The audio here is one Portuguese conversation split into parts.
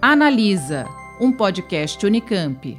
Analisa, um podcast Unicamp.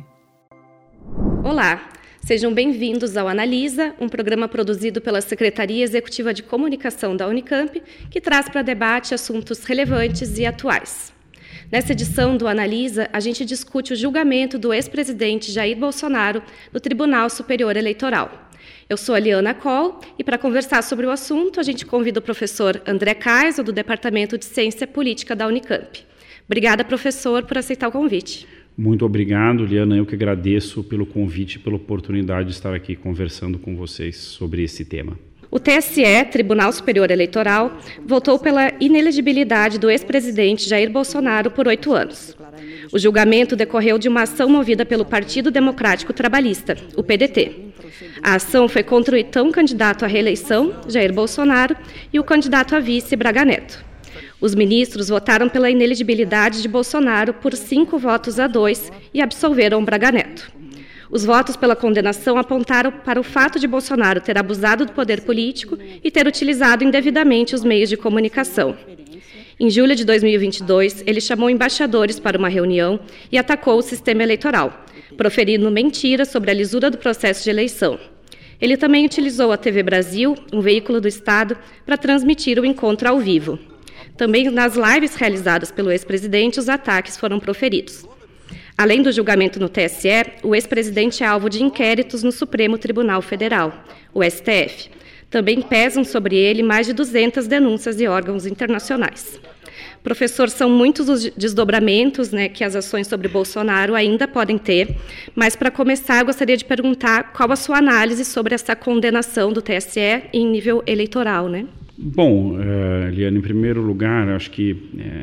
Olá, sejam bem-vindos ao Analisa, um programa produzido pela Secretaria Executiva de Comunicação da Unicamp, que traz para debate assuntos relevantes e atuais. Nessa edição do Analisa, a gente discute o julgamento do ex-presidente Jair Bolsonaro no Tribunal Superior Eleitoral. Eu sou a Liana Coll e, para conversar sobre o assunto, a gente convida o professor André Kaiser, do Departamento de Ciência Política da Unicamp. Obrigada, professor, por aceitar o convite. Muito obrigado, Liana. Eu que agradeço pelo convite e pela oportunidade de estar aqui conversando com vocês sobre esse tema. O TSE, Tribunal Superior Eleitoral, votou pela inelegibilidade do ex-presidente Jair Bolsonaro por 8 anos. O julgamento decorreu de uma ação movida pelo Partido Democrático Trabalhista, o PDT. A ação foi contra o então candidato à reeleição, Jair Bolsonaro, e o candidato a vice, Braga Neto. Os ministros votaram pela inelegibilidade de Bolsonaro por 5 votos a 2 e absolveram Braga Neto. Os votos pela condenação apontaram para o fato de Bolsonaro ter abusado do poder político e ter utilizado indevidamente os meios de comunicação. Em julho de 2022, ele chamou embaixadores para uma reunião e atacou o sistema eleitoral, proferindo mentiras sobre a lisura do processo de eleição. Ele também utilizou a TV Brasil, um veículo do Estado, para transmitir o encontro ao vivo. Também nas lives realizadas pelo ex-presidente, os ataques foram proferidos. Além do julgamento no TSE, o ex-presidente é alvo de inquéritos no Supremo Tribunal Federal, o STF. Também pesam sobre ele mais de 200 denúncias de órgãos internacionais. Professor, são muitos os desdobramentos, que as ações sobre Bolsonaro ainda podem ter, mas para começar, eu gostaria de perguntar qual a sua análise sobre essa condenação do TSE em nível eleitoral, Bom, Liana, em primeiro lugar, acho que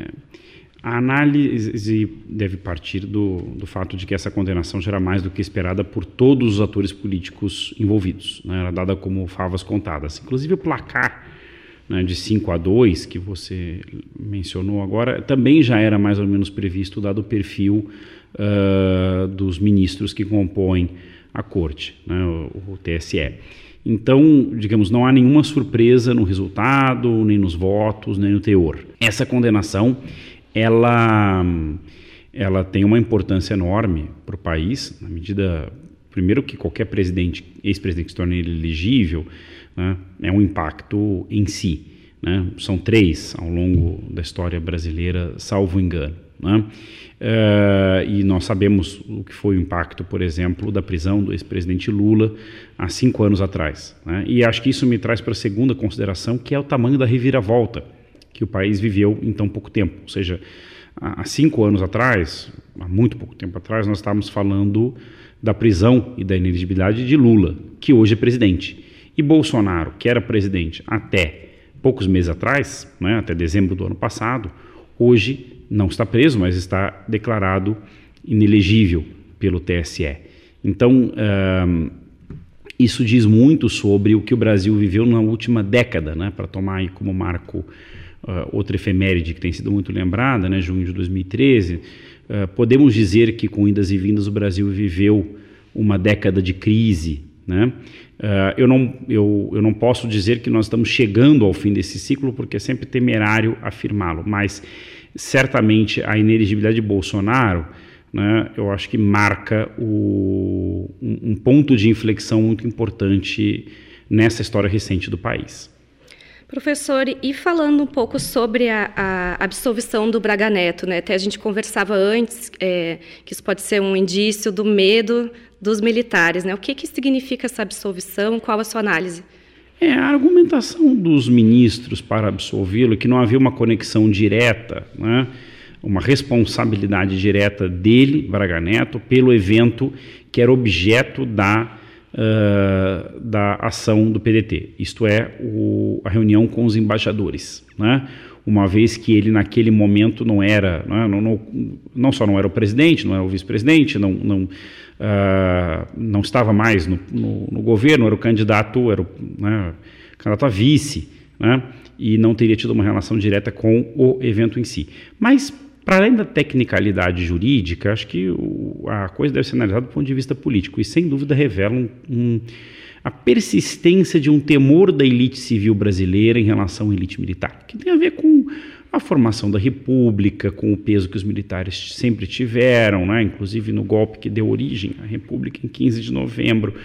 a análise deve partir do fato de que essa condenação já era mais do que esperada por todos os atores políticos envolvidos, era dada como favas contadas. Inclusive o placar de 5-2, que você mencionou agora, também já era mais ou menos previsto, dado o perfil dos ministros que compõem a Corte, o TSE. Então, digamos, não há nenhuma surpresa no resultado, nem nos votos, nem no teor. Essa condenação, ela tem uma importância enorme para o país, na medida, primeiro, que qualquer ex-presidente que se torne elegível, é um impacto em si. São 3 ao longo da história brasileira, salvo engano. E nós sabemos o que foi o impacto, por exemplo, da prisão do ex-presidente Lula há 5 anos atrás. E acho que isso me traz para a segunda consideração, que é o tamanho da reviravolta que o país viveu em tão pouco tempo. Ou seja, há 5 anos atrás, há muito pouco tempo atrás, nós estávamos falando da prisão e da inelegibilidade de Lula, que hoje é presidente. E Bolsonaro, que era presidente até poucos meses atrás, até dezembro do ano passado, hoje não está preso, mas está declarado inelegível pelo TSE. Então, isso diz muito sobre o que o Brasil viveu na última década, para tomar aí como marco outra efeméride que tem sido muito lembrada, junho de 2013, podemos dizer que com idas e vindas o Brasil viveu uma década de crise. Eu não posso dizer que nós estamos chegando ao fim desse ciclo, porque é sempre temerário afirmá-lo, mas certamente a inelegibilidade de Bolsonaro, eu acho que marca um ponto de inflexão muito importante nessa história recente do país. Professor, e falando um pouco sobre a absolvição do Braga Neto, até a gente conversava antes que isso pode ser um indício do medo dos militares, o que significa essa absolvição? Qual a sua análise? A argumentação dos ministros para absolvê-lo é que não havia uma conexão direta, uma responsabilidade direta dele, Braga Neto, pelo evento que era objeto da ação do PDT, isto é, a reunião com os embaixadores, uma vez que ele naquele momento não era, não só não era o presidente, não era o vice-presidente, não estava mais no governo, era o candidato, candidato a vice, e não teria tido uma relação direta com o evento em si. Mas, para além da tecnicalidade jurídica, acho que a coisa deve ser analisada do ponto de vista político, e sem dúvida revela a persistência de um temor da elite civil brasileira em relação à elite militar, que tem a ver com a formação da República, com o peso que os militares sempre tiveram, né? Inclusive no golpe que deu origem à República em 15 de novembro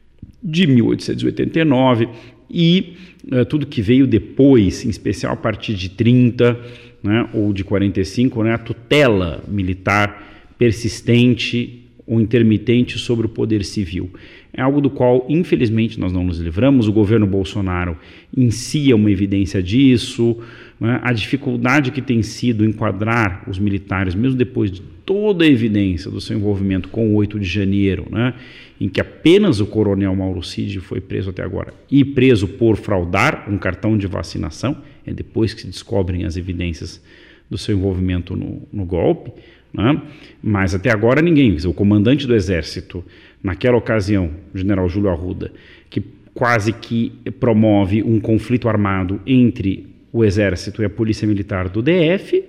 de 1889, e tudo que veio depois, em especial a partir de 30, né, ou de 45, né, a tutela militar persistente ou intermitente sobre o poder civil. É algo do qual, infelizmente, nós não nos livramos. O governo Bolsonaro em si é uma evidência disso, né? A dificuldade que tem sido enquadrar os militares, mesmo depois de toda a evidência do seu envolvimento com o 8 de janeiro, né? Em que apenas o coronel Mauro Cid foi preso até agora, e preso por fraudar um cartão de vacinação, é depois que se descobrem as evidências do seu envolvimento no golpe, né? Mas até agora ninguém, o comandante do Exército, naquela ocasião, o general Júlio Arruda, que quase que promove um conflito armado entre o Exército e a Polícia Militar do DF,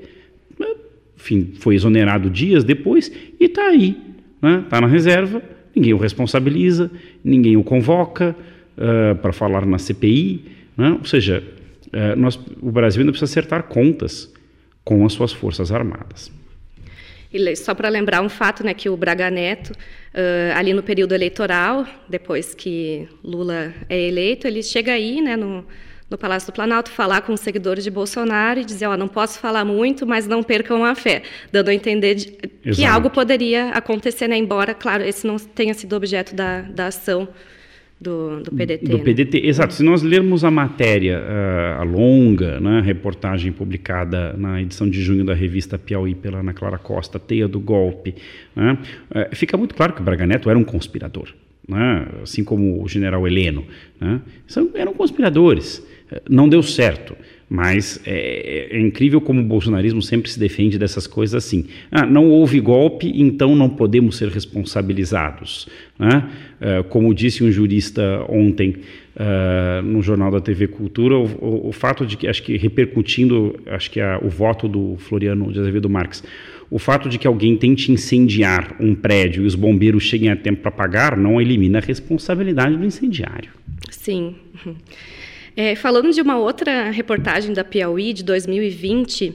enfim, foi exonerado dias depois e está aí, né? Está na reserva, ninguém o responsabiliza, ninguém o convoca para falar na CPI, né? Ou seja, o Brasil ainda precisa acertar contas com as suas Forças Armadas. E só para lembrar um fato, né, que o Braga Neto, ali no período eleitoral, depois que Lula é eleito, ele chega aí, né, no Palácio do Planalto, falar com os seguidores de Bolsonaro e dizer, não posso falar muito, mas não percam a fé, dando a entender que algo poderia acontecer, né, embora, claro, esse não tenha sido objeto da ação do PDT. Do PDT, exato. Se nós lermos a matéria, a longa, né, reportagem publicada na edição de junho da revista Piauí pela Ana Clara Costa, Teia do Golpe, né, fica muito claro que o Braga Neto era um conspirador, né, assim como o general Heleno, né, eram conspiradores. Não deu certo, mas é incrível como o bolsonarismo sempre se defende dessas coisas assim. Não houve golpe, então não podemos ser responsabilizados, né? Como disse um jurista ontem no jornal da TV Cultura, o fato de que, acho que repercutindo, o voto do Floriano de Azevedo Marques, o fato de que alguém tente incendiar um prédio e os bombeiros cheguem a tempo para apagar não elimina a responsabilidade do incendiário. Sim. Falando de uma outra reportagem da Piauí, de 2020,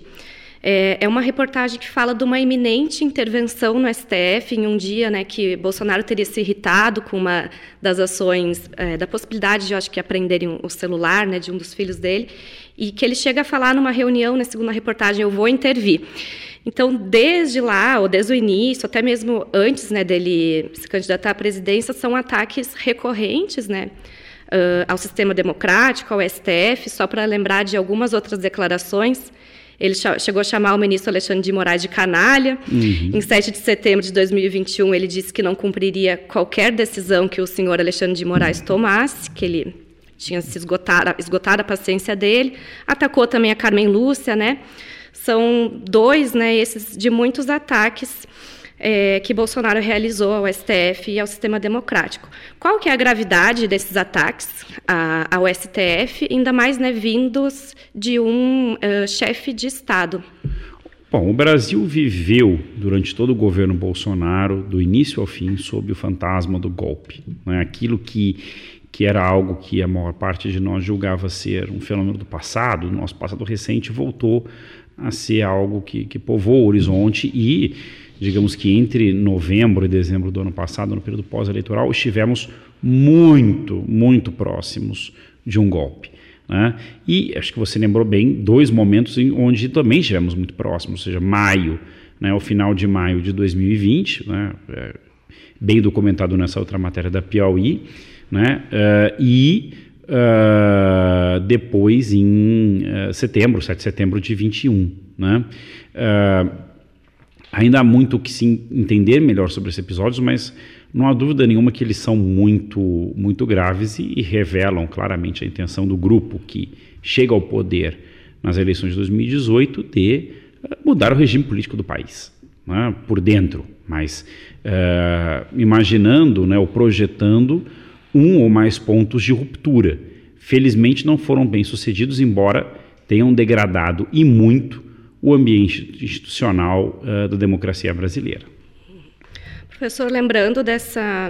é uma reportagem que fala de uma iminente intervenção no STF em um dia, né, que Bolsonaro teria se irritado com uma das ações, da possibilidade de, eu acho que, apreenderem o celular, né, de um dos filhos dele, e que ele chega a falar numa reunião, na segunda reportagem, eu vou intervir. Então, desde lá, ou desde o início, até mesmo antes, né, dele se candidatar à presidência, são ataques recorrentes, né, ao sistema democrático, ao STF. Só para lembrar de algumas outras declarações, ele chegou a chamar o ministro Alexandre de Moraes de canalha. Em 7 de setembro de 2021, ele disse que não cumpriria qualquer decisão que o senhor Alexandre de Moraes tomasse, que ele tinha se esgotado a paciência dele. Atacou também a Carmen Lúcia, né? São dois, né, esses de muitos ataques que Bolsonaro realizou ao STF e ao sistema democrático. Qual que é a gravidade desses ataques ao STF, ainda mais, né, vindos de um chefe de Estado? Bom, o Brasil viveu, durante todo o governo Bolsonaro, do início ao fim, sob o fantasma do golpe, né? Aquilo que era algo que a maior parte de nós julgava ser um fenômeno do passado, do nosso passado recente, voltou a ser algo que povoou o horizonte e, digamos que entre novembro e dezembro do ano passado, no período pós-eleitoral, estivemos muito, muito próximos de um golpe, né? E acho que você lembrou bem, dois momentos onde também estivemos muito próximos, ou seja, maio, né, o final de maio de 2020, né, bem documentado nessa outra matéria da Piauí, né, depois em setembro, 7 de setembro de 21, né? Ainda há muito que se entender melhor sobre esses episódios, mas não há dúvida nenhuma que eles são muito, muito graves e revelam claramente a intenção do grupo que chega ao poder nas eleições de 2018 de mudar o regime político do país, né, por dentro, mas imaginando, né, ou projetando um ou mais pontos de ruptura. Felizmente não foram bem sucedidos, embora tenham degradado e muito o ambiente institucional da democracia brasileira. Professor, lembrando dessa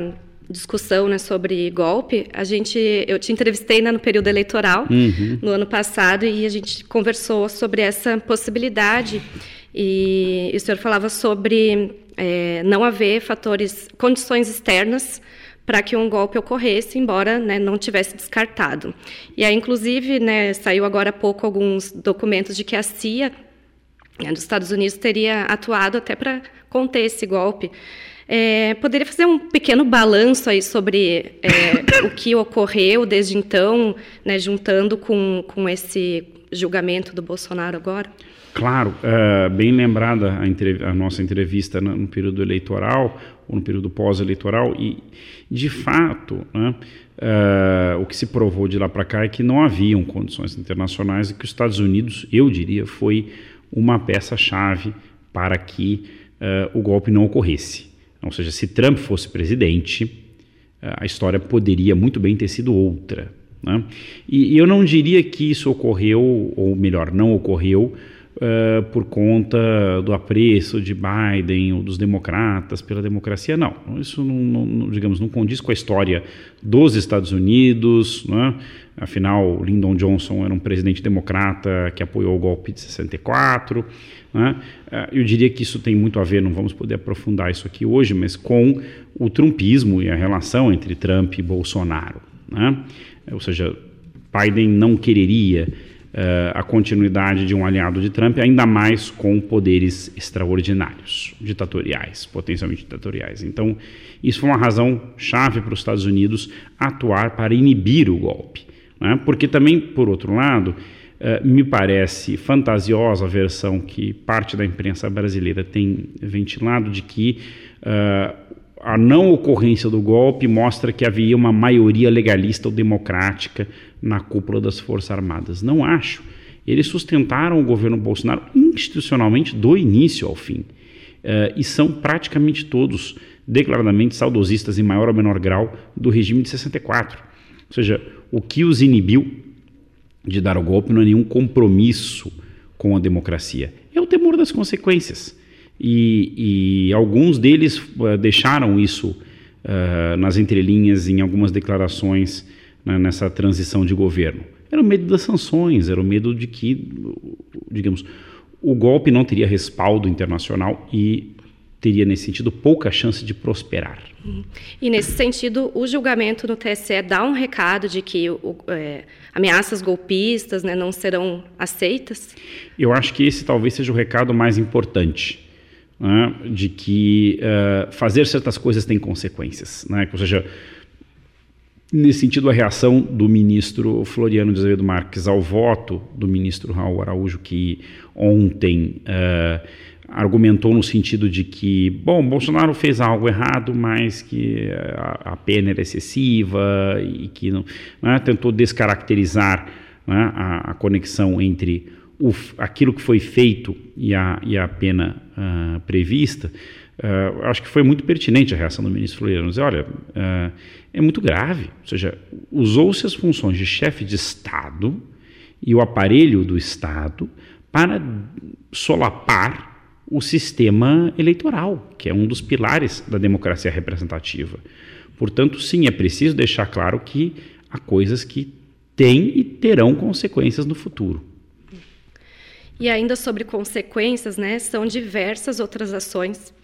discussão, né, sobre golpe, eu te entrevistei, né, no período eleitoral, no ano passado, e a gente conversou sobre essa possibilidade, e o senhor falava sobre não haver condições externas para que um golpe ocorresse, embora, né, não tivesse descartado. E aí, inclusive, né, saiu agora há pouco alguns documentos de que a CIA, né, dos Estados Unidos, teria atuado até para conter esse golpe. Poderia fazer um pequeno balanço aí sobre o que ocorreu desde então, né, juntando com esse julgamento do Bolsonaro agora? Claro, bem lembrada a nossa entrevista no período eleitoral, ou no período pós-eleitoral, e, de fato, né, o que se provou de lá para cá é que não haviam condições internacionais e que os Estados Unidos, eu diria, foi uma peça-chave para que o golpe não ocorresse. Ou seja, se Trump fosse presidente, a história poderia muito bem ter sido outra, né? E eu não diria que isso ocorreu, ou melhor, não ocorreu, por conta do apreço de Biden ou dos democratas pela democracia, não. Isso não condiz com a história dos Estados Unidos, né? Afinal, Lyndon Johnson era um presidente democrata que apoiou o golpe de 64, né? Eu diria que isso tem muito a ver, não vamos poder aprofundar isso aqui hoje, mas com o trumpismo e a relação entre Trump e Bolsonaro, né? Ou seja, Biden não quereria a continuidade de um aliado de Trump, ainda mais com poderes extraordinários, ditatoriais, potencialmente ditatoriais. Então, isso foi uma razão chave para os Estados Unidos atuar para inibir o golpe, né? Porque também, por outro lado, me parece fantasiosa a versão que parte da imprensa brasileira tem ventilado de que a não ocorrência do golpe mostra que havia uma maioria legalista ou democrática na cúpula das Forças Armadas. Não acho. Eles sustentaram o governo Bolsonaro institucionalmente do início ao fim. E são praticamente todos declaradamente saudosistas em maior ou menor grau do regime de 64. Ou seja, o que os inibiu de dar o golpe não é nenhum compromisso com a democracia. É o temor das consequências. E alguns deles deixaram isso nas entrelinhas em algumas declarações, né, nessa transição de governo. Era o medo das sanções, era o medo de que, digamos, o golpe não teria respaldo internacional e teria, nesse sentido, pouca chance de prosperar. E, nesse sentido, o julgamento no TSE dá um recado de que ameaças golpistas, né, não serão aceitas? Eu acho que esse talvez seja o recado mais importante, né, de que fazer certas coisas tem consequências, né? Ou seja, nesse sentido, a reação do ministro Floriano de Azevedo Marques ao voto do ministro Raul Araújo, que ontem argumentou no sentido de que, Bolsonaro fez algo errado, mas que a pena era excessiva e que não, né, tentou descaracterizar, né, a conexão entre aquilo que foi feito e a pena prevista. Acho que foi muito pertinente a reação do ministro Floriano. Dizer, olha, é muito grave. Ou seja, usou-se as funções de chefe de Estado e o aparelho do Estado para solapar o sistema eleitoral, que é um dos pilares da democracia representativa. Portanto, sim, é preciso deixar claro que há coisas que têm e terão consequências no futuro. E ainda sobre consequências, né, são diversas outras ações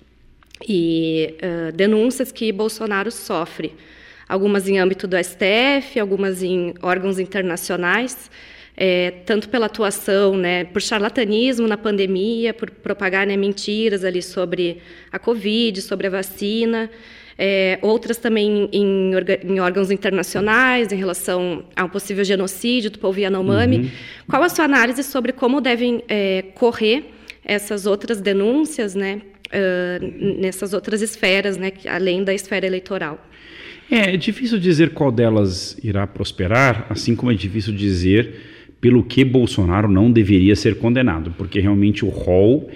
e denúncias que Bolsonaro sofre. Algumas em âmbito do STF, algumas em órgãos internacionais, tanto pela atuação, né, por charlatanismo na pandemia, por propagar, né, mentiras ali sobre a Covid, sobre a vacina, outras também em órgãos internacionais, em relação a um possível genocídio do povo Yanomami. Qual a sua análise sobre como devem correr essas outras denúncias, né, nessas outras esferas, né, além da esfera eleitoral? É difícil dizer qual delas irá prosperar, assim como é difícil dizer pelo que Bolsonaro não deveria ser condenado, porque realmente o rol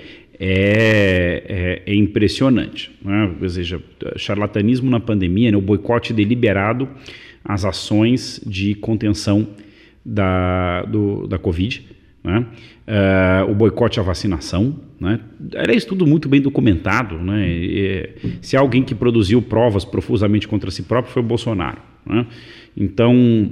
é impressionante, né? Ou seja, charlatanismo na pandemia, né, o boicote deliberado às ações de contenção da Covid, né? O boicote à vacinação, né? Era isso tudo muito bem documentado, né? Se alguém que produziu provas profusamente contra si próprio foi o Bolsonaro, né? Então,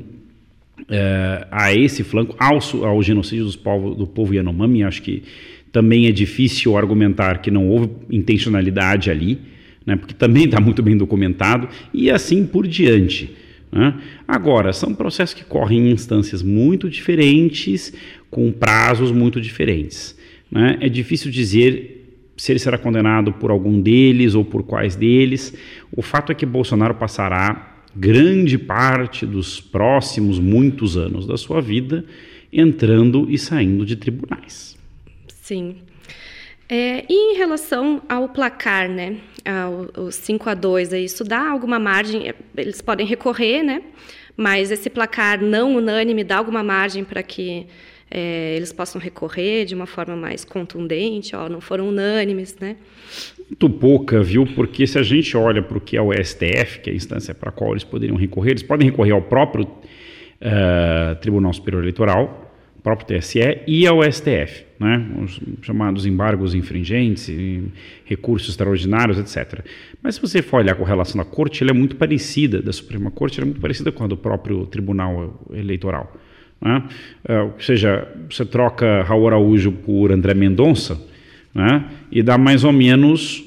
a esse flanco, ao genocídio do povo Yanomami, acho que também é difícil argumentar que não houve intencionalidade ali, né? Porque também está muito bem documentado, e assim por diante, né? Agora, são processos que correm em instâncias muito diferentes, com prazos muito diferentes, né? É difícil dizer se ele será condenado por algum deles ou por quais deles. O fato é que Bolsonaro passará grande parte dos próximos muitos anos da sua vida entrando e saindo de tribunais. Sim. E em relação ao placar, né, o 5-2, isso dá alguma margem, eles podem recorrer, né, mas esse placar não unânime dá alguma margem para que eles possam recorrer de uma forma mais contundente, não foram unânimes, né? Muito pouca, viu? Porque se a gente olha para o que é o STF, que é a instância para a qual eles poderiam recorrer, eles podem recorrer ao próprio Tribunal Superior Eleitoral, próprio TSE e ao STF, né? Os chamados embargos infringentes, recursos extraordinários, etc. Mas se você for olhar com relação à Corte, ela é muito parecida, da Suprema Corte, ela é muito parecida com a do próprio Tribunal Eleitoral, né? Ou seja, você troca Raul Araújo por André Mendonça, né? E dá mais ou menos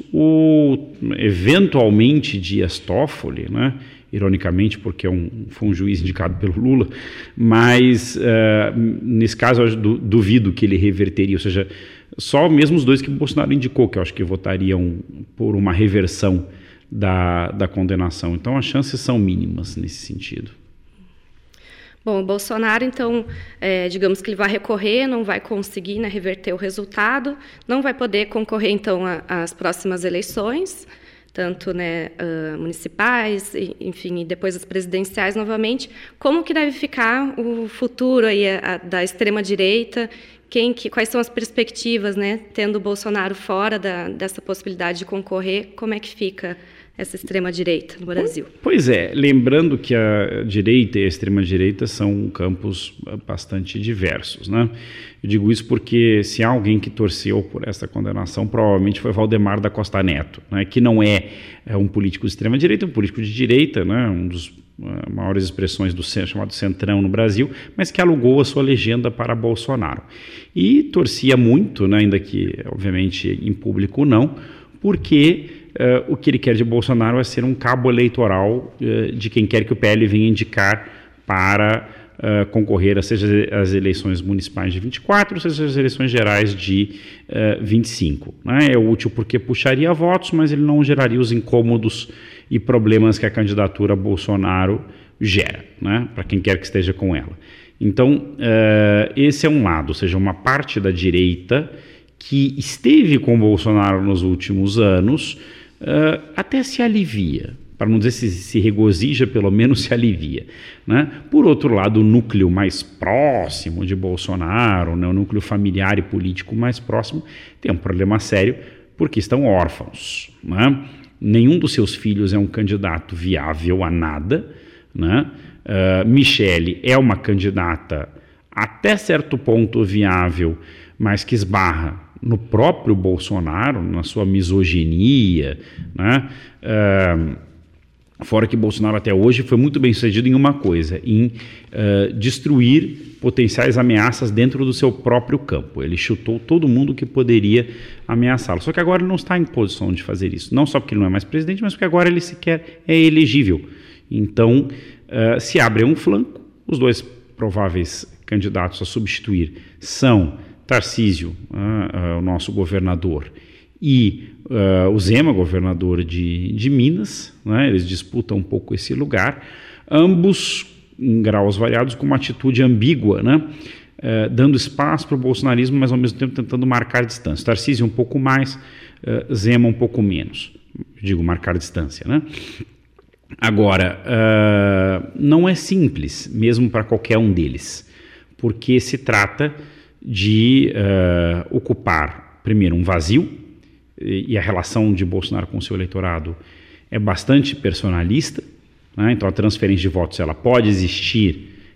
eventualmente Dias Toffoli, né? Ironicamente, porque foi um juiz indicado pelo Lula, mas nesse caso eu duvido que ele reverteria, ou seja, só mesmo os dois que o Bolsonaro indicou, que eu acho que votariam por uma reversão da condenação. Então as chances são mínimas nesse sentido. Bom, o Bolsonaro, então, digamos que ele vai recorrer, não vai conseguir, né, reverter o resultado, não vai poder concorrer, então, às próximas eleições, tanto, né, municipais, enfim, e depois as presidenciais novamente. Como que deve ficar o futuro aí da extrema-direita? Quais são as perspectivas, né, tendo o Bolsonaro fora dessa possibilidade de concorrer? Como é que fica essa extrema-direita no Brasil? Pois é, lembrando que a direita e a extrema-direita são campos bastante diversos, né? Eu digo isso porque se há alguém que torceu por essa condenação, provavelmente foi Valdemar da Costa Neto, né? Que não é um político de extrema-direita, é um político de direita, né? Um dos maiores expressões do chamado Centrão no Brasil, mas que alugou a sua legenda para Bolsonaro. E torcia muito, né? Ainda que, obviamente, em público não, porque o que ele quer de Bolsonaro é ser um cabo eleitoral de quem quer que o PL venha indicar para concorrer, seja as eleições municipais de 24, seja as eleições gerais de 25. Né? É útil porque puxaria votos, mas ele não geraria os incômodos e problemas que a candidatura Bolsonaro gera, né? Para quem quer que esteja com ela. Então, esse é um lado, ou seja, uma parte da direita que esteve com Bolsonaro nos últimos anos, até se alivia, para não dizer se regozija, pelo menos se alivia, né? Por outro lado, o núcleo mais próximo de Bolsonaro, né, o núcleo familiar e político mais próximo, tem um problema sério, porque estão órfãos, né? Nenhum dos seus filhos é um candidato viável a nada, né? Michele é uma candidata até certo ponto viável, mas que esbarra no próprio Bolsonaro, na sua misoginia, né? Fora que Bolsonaro até hoje foi muito bem sucedido em uma coisa, em destruir potenciais ameaças dentro do seu próprio campo. Ele chutou todo mundo que poderia ameaçá-lo. Só que agora ele não está em posição de fazer isso. Não só porque ele não é mais presidente, mas porque agora ele sequer é elegível. Então, se abre um flanco, os dois prováveis candidatos a substituir são Tarcísio, o nosso governador, e o Zema, governador de Minas, né? Eles disputam um pouco esse lugar, ambos em graus variados, com uma atitude ambígua, né? Dando espaço para o bolsonarismo, mas ao mesmo tempo tentando marcar distância. Tarcísio um pouco mais, Zema um pouco menos, digo marcar distância, né? Agora, não é simples, mesmo para qualquer um deles, porque se trata de ocupar, primeiro, um vazio, e a relação de Bolsonaro com o seu eleitorado é bastante personalista, né? Então a transferência de votos ela pode existir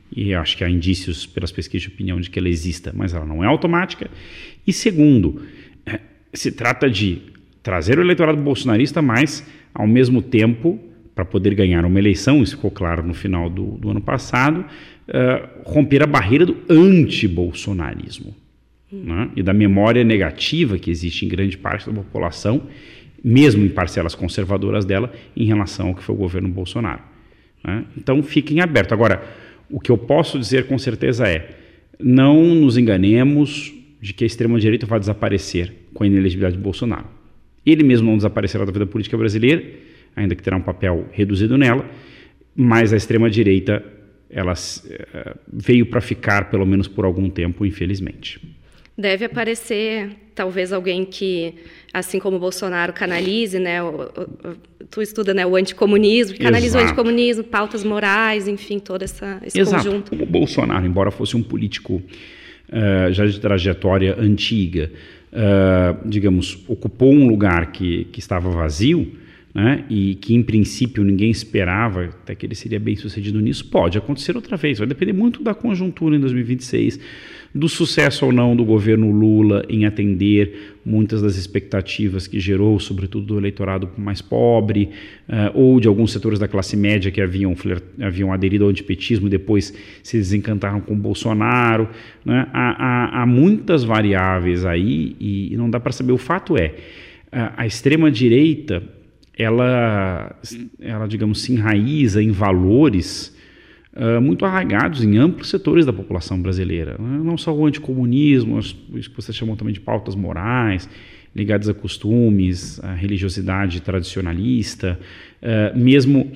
e acho que há indícios pelas pesquisas de opinião de que ela exista, mas ela não é automática. E segundo, se trata de trazer o eleitorado bolsonarista, mas ao mesmo tempo, para poder ganhar uma eleição, isso ficou claro no final do ano passado, romper a barreira do anti-bolsonarismo, né? E da memória negativa que existe em grande parte da população, mesmo em parcelas conservadoras dela, em relação ao que foi o governo Bolsonaro, né? Então fiquem abertos. Agora, o que eu posso dizer com certeza é, não nos enganemos de que a extrema-direita vai desaparecer com a inelegibilidade de Bolsonaro. Ele mesmo não desaparecerá da vida política brasileira, ainda que terá um papel reduzido nela, mas a extrema-direita ela veio para ficar, pelo menos por algum tempo, infelizmente. Deve aparecer, talvez, alguém que, assim como o Bolsonaro, canalize, né, tu estuda, né, o anticomunismo, que canaliza o anticomunismo, pautas morais, enfim, todo esse conjunto. O Bolsonaro, embora fosse um político já de trajetória antiga, digamos, ocupou um lugar que estava vazio, né, e que em princípio ninguém esperava até que ele seria bem sucedido nisso. Pode acontecer outra vez, vai depender muito da conjuntura em 2026, do sucesso ou não do governo Lula em atender muitas das expectativas que gerou, sobretudo do eleitorado mais pobre, ou de alguns setores da classe média que haviam aderido ao antipetismo e depois se desencantaram com o Bolsonaro, né? Há muitas variáveis aí e não dá para saber. O fato é, a extrema-direita, ela, digamos, se enraiza em valores muito arraigados em amplos setores da população brasileira, né? Não só o anticomunismo, isso que você chamou também de pautas morais, ligadas a costumes, a religiosidade tradicionalista, mesmo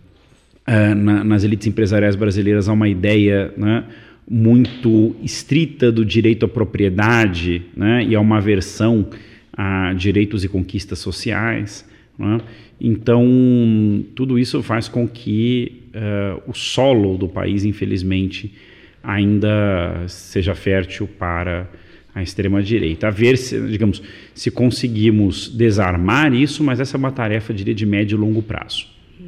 nas elites empresariais brasileiras há uma ideia, né, muito estrita do direito à propriedade, né, e há uma aversão a direitos e conquistas sociais, né? Então, tudo isso faz com que o solo do país, infelizmente, ainda seja fértil para a extrema-direita. A ver se conseguimos desarmar isso, mas essa é uma tarefa, diria, de médio e longo prazo.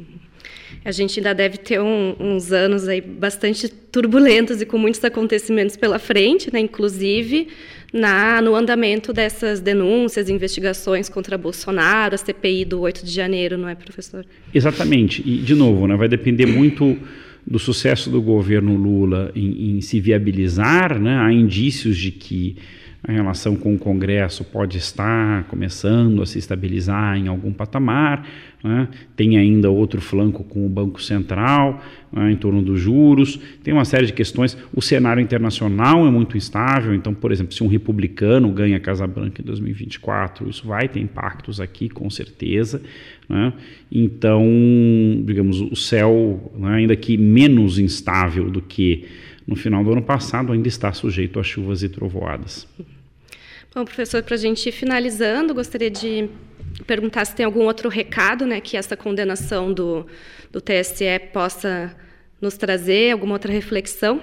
A gente ainda deve ter uns anos aí bastante turbulentos e com muitos acontecimentos pela frente, né? Inclusive no andamento dessas denúncias, investigações contra Bolsonaro, a CPI do 8 de janeiro, não é, professor? Exatamente. E, de novo, né, vai depender muito do sucesso do governo Lula em se viabilizar, né? Há indícios de que a relação com o Congresso pode estar começando a se estabilizar em algum patamar, né? Tem ainda outro flanco com o Banco Central, né, em torno dos juros, tem uma série de questões. O cenário internacional é muito instável, então, por exemplo, se um republicano ganha a Casa Branca em 2024, isso vai ter impactos aqui, com certeza, né? Então, digamos, o céu, né, ainda que menos instável do que no final do ano passado, ainda está sujeito a chuvas e trovoadas. Bom, professor, para a gente ir finalizando, gostaria de perguntar se tem algum outro recado, né, que essa condenação do TSE possa nos trazer, alguma outra reflexão?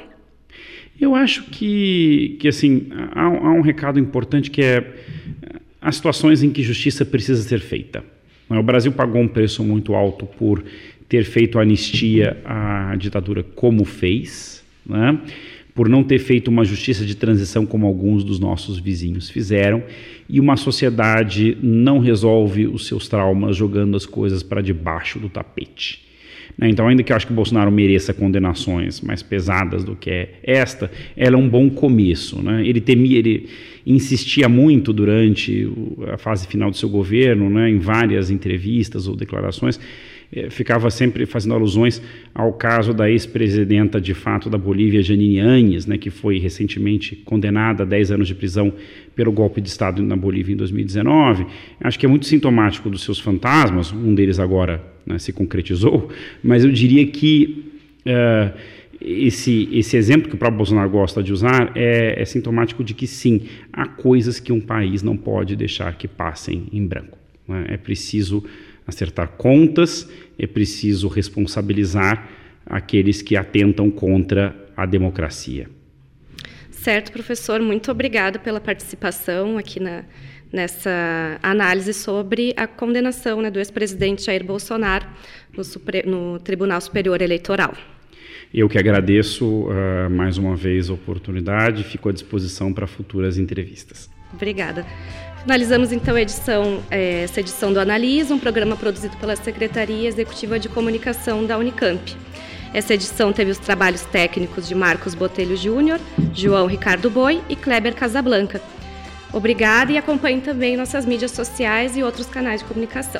Eu acho que assim, há um recado importante, que é as situações em que justiça precisa ser feita. O Brasil pagou um preço muito alto por ter feito anistia à ditadura como fez, né? Por não ter feito uma justiça de transição como alguns dos nossos vizinhos fizeram, e uma sociedade não resolve os seus traumas jogando as coisas para debaixo do tapete, né? Então, ainda que eu acho que o Bolsonaro mereça condenações mais pesadas do que esta, ela é um bom começo, né? Ele insistia muito durante a fase final do seu governo, né, em várias entrevistas ou declarações, ficava sempre fazendo alusões ao caso da ex-presidenta de fato da Bolívia, Jeanine Áñez, né, que foi recentemente condenada a 10 anos de prisão pelo golpe de Estado na Bolívia em 2019. Acho que é muito sintomático dos seus fantasmas, um deles agora, né, se concretizou, mas eu diria que esse exemplo que o próprio Bolsonaro gosta de usar é sintomático de que sim, há coisas que um país não pode deixar que passem em branco, né? É preciso acertar contas, é preciso responsabilizar aqueles que atentam contra a democracia. Certo, professor, muito obrigada pela participação aqui nessa análise sobre a condenação, né, do ex-presidente Jair Bolsonaro no Tribunal Superior Eleitoral. Eu que agradeço mais uma vez a oportunidade, fico à disposição para futuras entrevistas. Obrigada. Finalizamos então essa edição do Analisa, um programa produzido pela Secretaria Executiva de Comunicação da Unicamp. Essa edição teve os trabalhos técnicos de Marcos Botelho Júnior, João Ricardo Boi e Kleber Casablanca. Obrigada e acompanhe também nossas mídias sociais e outros canais de comunicação.